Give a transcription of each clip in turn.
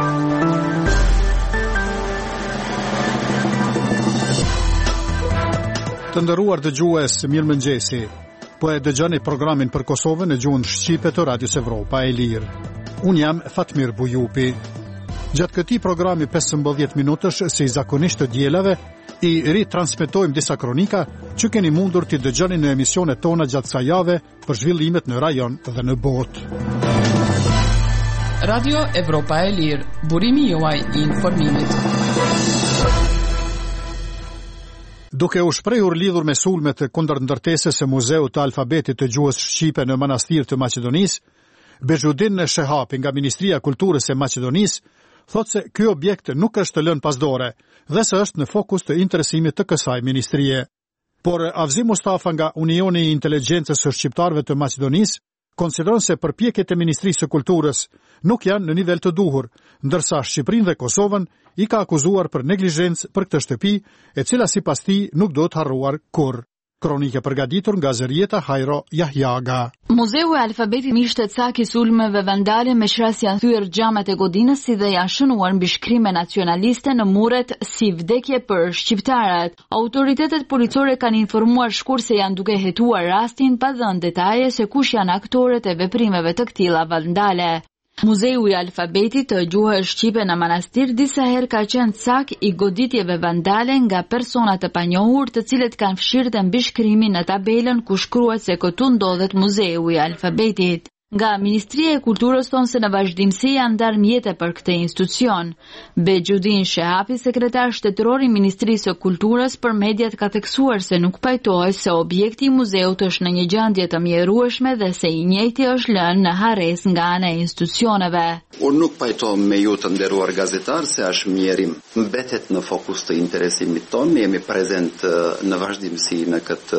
Të nderuar dëgjues, mirëmëngjesi. Po e dëgjoni programin për Kosovën në gjuhën shqipe të Radios Evropa e Lirë. Unë jam Fatmir Bujupi. Gjatë këtij programi 15 minutësh si zakonisht të dielave, i ritransmetojmë disa kronika që keni mundur t'i dëgjoni në emisionet tona gjatë kësaj jave për zhvillimet në rajon dhe në botë. Radio Evropa e Lirë, burimi juaj i informimit. Duke u shprehur lidhur me sulmet kundër ndërtesës së Muzeut të Alfabetit të Gjuhës Shqipe në Manastir të Maqedonisë, Bexhudin Shehapi nga Ministria e Kulturës e Maqedonisë thotë se ky objekt nuk është lënë pasdore dhe se është në fokus të interesimit të kësaj ministrie. Por Avzi Mustafa nga Unioni i Inteligjencës së Shqiptarëve të Maqedonisë konsideron se përpjekjet e Ministrisë së Kulturës nuk janë në nivel të duhur, ndërsa Shqipërinë dhe Kosovën i ka akuzuar për neglizhencë për këtë shtëpi, e cila sipas tij nuk do të harruar kurrë. Kronike përgatitur nga Zërieta Hajro Jahjaga. Muzeu e Alfabetit ishte cak i sulmeve vandale me shras janë thyer xhamat e godinës si dhe janë shënuar mbi shkrimë nacionaliste në muret si vdekje për shqiptarët. Autoritetet policore kanë informuar shkurt se janë duke hetuar rastin pa dhënë detaje se kush janë aktorët e veprimeve të këtilla vandale. Muzeu i Alfabetit të Gjuhës Shqipe në Manastir disa herë ka qenë cak i goditjeve vandale nga persona të panjohur, të cilët kanë fshirë të mbi shkrimin në tabelën ku shkruhet se këtu ndodhet Muzeu i Alfabetit. Nga Ministria e Kulturës thonë se në vazhdimsi janë ndarë mjete për këtë institucion. Bexhudin Shehapi, sekretar shtetëror i Ministrisë së Kulturës, për mediat ka theksuar se nuk pajtohet se objekti i muzeut është në një gjendje të mjerueshme dhe se i njëjti është lënë në harres nga ana e institucioneve. Unë nuk pajtohem me ju të nderuar gazetar se është mjerim. Mbetet në fokus të interesimit tonë, jemi prezent në vazhdimsi në këtë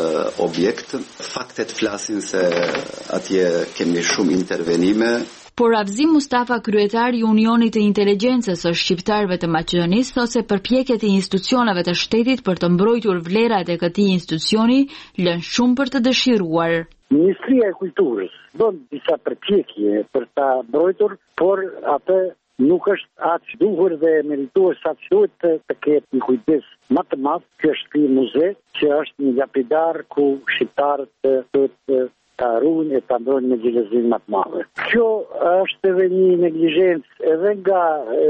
objekt. Faktet flasin se atje kemi shumë intervenime. Por Avzi Mustafa, kryetari i Unionit të Inteligjencës së Shqiptarëve të Maqedonisë, thotë se përpjekjet e institucioneve të shtetit për të mbrojtur vlerat e këtij institucioni lënë shumë për të dëshiruar. Ministria e Kulturës bën disa përpjekje për ta mbrojtur, por atë nuk është aq duhur dhe merituar sa duhet të ketë një kujdes më të madh. Ky është një muze që është një lapidar ku shqiptarët të ruajnë e ta ndrojnë me xhelozin më të madhe. Kjo është edhe një neglizhencë edhe nga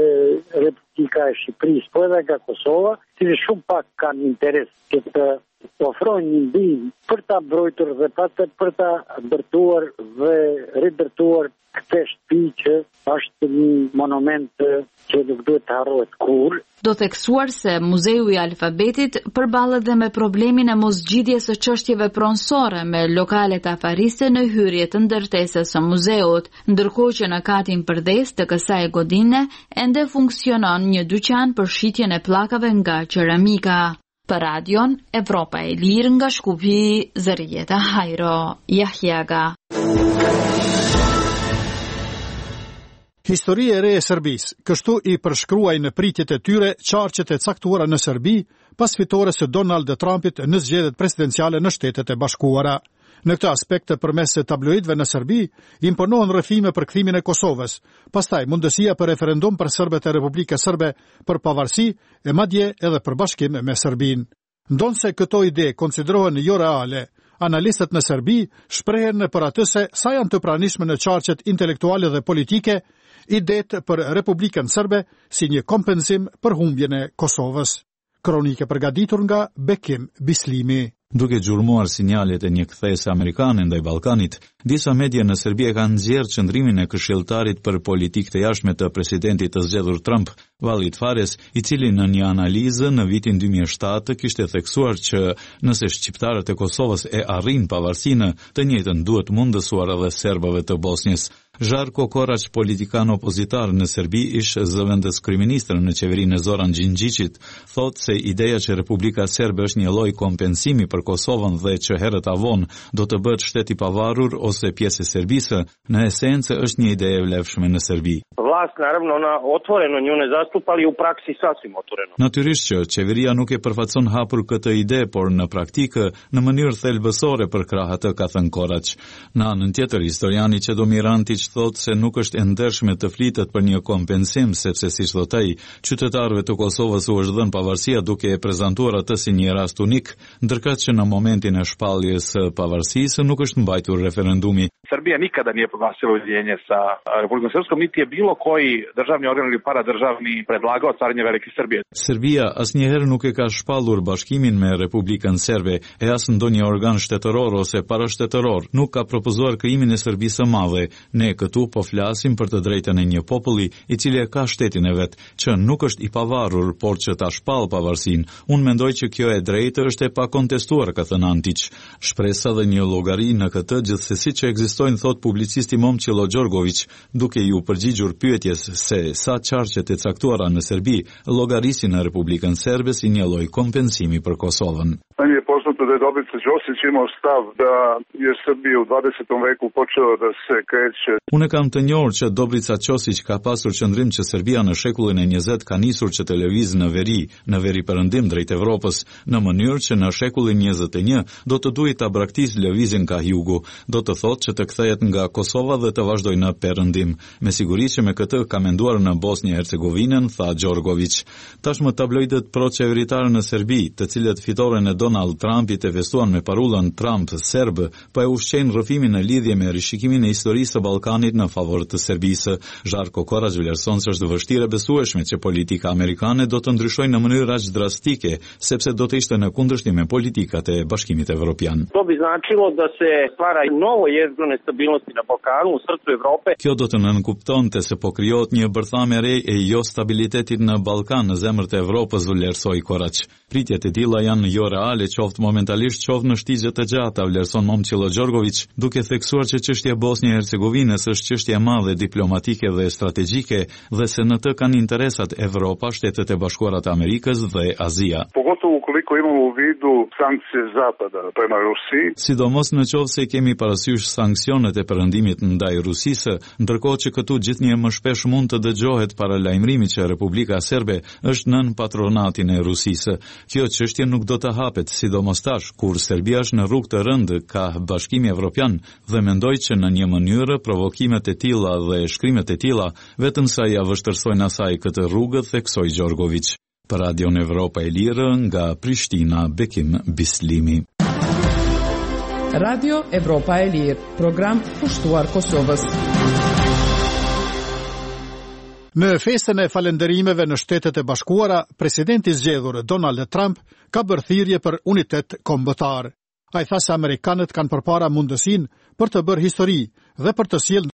Republika e Shqipërisë, po edhe nga Kosova, që shumë pak kanë interes që të ofrojnë një ndihmë për ta mbrojtur dhe për ta ndërtuar dhe ridërtuar këtë shtëpi që është një monument që nuk duhet të harrohet kurrë. Do theksuar se Muzeu i Alfabetit përballet dhe me problemin e mosgjidhjes së çështjeve pronësore me lokalet afariste në hyrje të ndërtesës së muzeut, ndërkohë që në katin përdes të kësaj godine ende funksionon një dyqan për shitjen e pllakave nga qeramika. Për Radion Evropa e Lirë nga Shkupi, Zërieta Hajro Jahjaga. Historia e re e Serbisë, kështu i përshkruaj në pritjet e tyre qarqet e caktuara në Serbi pas fitores së Donald Trumpit në zgjedhjet presidenciale në Shtetet e Bashkuara. Në këtë aspekt, përmes tabloidëve në Serbi, imponohen rrëfime për kthimin e Kosovës, pastaj mundësia për referendum për serbët e Republikës Serbe për pavarësi e madje edhe për bashkim me Serbinë. Ndonse këto ide konsiderohen jo reale, analistët në Serbi shprehen për atë se sa janë të pranishme në qarqet intelektuale dhe politike idetë për Republikën Serbe si një kompensim për humbjen e Kosovës. Kronike përgatitur nga Bekim Bislimi. Duke gjurmuar sinjalet e një kthese amerikane ndaj Ballkanit, disa media në Serbi kanë nxjerrë qëndrimin e këshilltarit për politikë të jashtme të presidentit të zgjedhur Trump, Valid Fares, i cili në një analizë në vitin 2007 kishte theksuar që nëse shqiptarët e Kosovës e arrin pavarësinë, të njëjtën duhet mundësuar edhe serbëve të Bosnjës. Žarko Korać, politikan opozitar në Serbi, ish zëvendës kryeministër në qeverinë e Zoran Gjinxhiçit, thotë se ideja që Republika Serbe është një lloj kompensimi për Kosovën dhe që herët avon do të bëhet shtet i pavarur ose pjesë e Serbisë, në esencë është një ide e vlefshme në Serbi. vlast naravno ona otvoreno nju ne zastupa, ali u praksi sasvim otvoreno. Natyrisht që qeveria nuk e përfaqëson hapur këtë ide, por në praktikë në mënyrë thelbësore për krah atë, ka thënë Korach. Në anën tjetër, historiani Çedomir Antić thotë se nuk është e ndershme të flitet për një kompensim, sepse siç thotë ai, qytetarëve të Kosovës u është dhënë pavarësia duke e prezantuar atë si një rast unik, ndërkëtë që në momentin e shpalljes së pavarësisë nuk është mbajtur referendumi. Srbija nikada nije proglasila ujedinjenje sa Republikom Srpskom, niti je bilo koji državni organ ili paradržavni predlagao stvaranje Velike Srbije. Serbia asnjëherë nuk e ka shpallur bashkimin me Republikën Serbe, e as ndonjë organ shtetëror ose parashtetëror nuk ka propozuar krijimin e Serbisë së Madhe. Ne këtu po flasim për të drejtën e një populli i cili ka shtetin e vet, që nuk është i pavarur, por që ta shpall pavarësinë. Unë mendoj që kjo e drejtë është e pakontestuar, ka thënë Antić. Shpresa dhe një llogari në këtë gjithsesi që ekzistojnë, thot publicisti Momçilo Gjorgović, duke ju përgjigjur pyetjes se sa qarqet e caktuara në Serbi llogarisin në Republikën Serbe si një lloj kompensimi për Kosovën. Meni je poznato da je Dobrica Ćosić imao stav da je Srbija u 20. veku počela da se kreće. Unë kam të njohur që Dobrica Ćosić ka pasur qëndrim që Serbia në shekullin e 20 ka nisur që të lëvizë në veri perëndim drejt Evropës, në mënyrë që në shekullin 21 do të duhet ta braktisë lëvizjen ka jugu, do të thotë që të kthehet nga Kosova dhe të vazhdojë në perëndim. Me siguri që me këtë ka menduar në Bosnjë-Hercegovinën, tha Gjorgović. Tashmë tabloidet pro-qeveritare në Serbi, të cilët fitoren e Donald Trumpit e vestuan me parullën Trump Serb, po e ushqejnë rrëfimin në lidhje me rishikimin e historisë së Ballkanit në favor të Serbisë. Žarko Korach vlerëson se është vështirë e besueshme që politika amerikane do të ndryshojë në mënyrë aq drastike, sepse do të ishte në kundërshtim me politikat e Bashkimit Evropian. To bi značilo da se stvara novo jezgro nestabilnosti na Balkanu, u srcu Evrope. Kjo do të nënkuptonte se po krijohet një bërthamë e re e jo stabilitetit në Ballkan, në zemër të Evropës, vlerësoi Korach. Pritjet e tilla janë jo reale, qoftë momentalisht, qoftë në shtigje të gjata, vlerëson Momçilo Gjorgović, duke theksuar që çështja e Bosnjë-Hercegovinës është çështje e madhe diplomatike dhe strategjike dhe se në të kanë interesat Evropa, Shtetet e Bashkuara të Amerikës dhe Azia. Pogotovo ukoliko imamo u vidu sankcije Zapada prema Rusiji. Sidomos në qoftë se kemi parasysh sanksionet e perëndimit ndaj Rusisë, ndërkohë që këtu gjithnjë më shpesh mund të dëgjohet paralajmërimi që Republika Serbe është nën patronatin e Rusisë. Kjo çështje nuk do të hapet, sidomos tash kur Serbia është në rrugë të rëndë ka Bashkimi Evropian dhe mendoj që në një mënyrë provokimet e tilla dhe shkrimet e tilla vetëm sa ja vështërsojnë asaj këtë rrugë, theksoi Gjorgović. Për Radion Evropa e Lirë nga Prishtina, Bekim Bislimi. Radio Evropa e Lirë, program pushtuar Kosovës. Në festën e falënderimeve në Shtetet e Bashkuara, presidenti i zgjedhur Donald Trump ka bërë thirrje për unitet kombëtar. Ai tha se amerikanët kanë përpara mundësinë për të bërë histori dhe për të sjellë